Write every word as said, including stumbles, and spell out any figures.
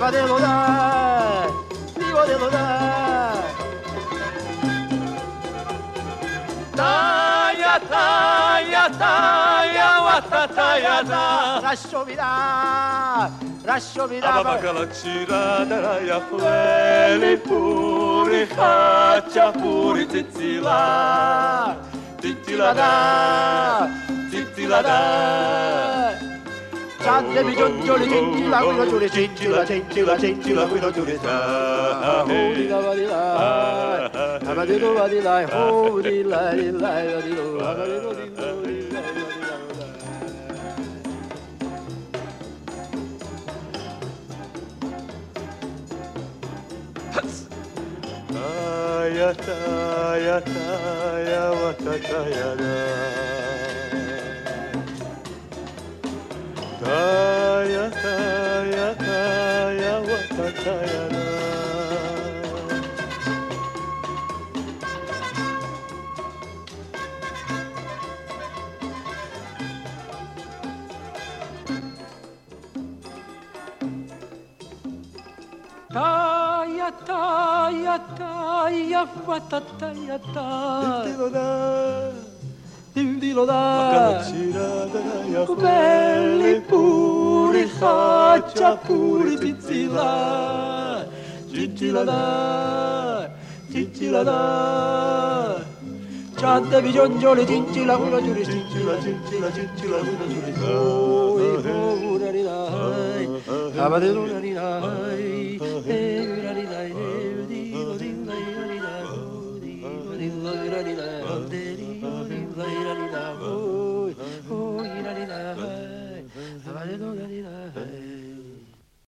viva de rodar, viva de rodar. Taya, taya, taya, watataya da. Lascio vidare, lascio vidare. Ababacala tirada, raia fuele puri, caccia puri, titila, titila da, titila da. Gianni bigiongoli, cingila, guino giuri, cingila, cingila, cingila, guino giuri. Holy la, amadino vadilai, holy la, la, vadilo, amadino di Taya, taya, taya, watataya da. Taya, taya, taya, watataya da. Taya, taya, taya, watataya da. Dildilo da, belli puri, faccia puri, tizila, cicila da, cicila da. Giante bigiongoli, cicila, guino giuri, cicila, cicila, cicila, guino giuri. Oh, oh, oh, oh, oh, oh, oh, oh, oh, oh, oh, oh, oh, oh, oh,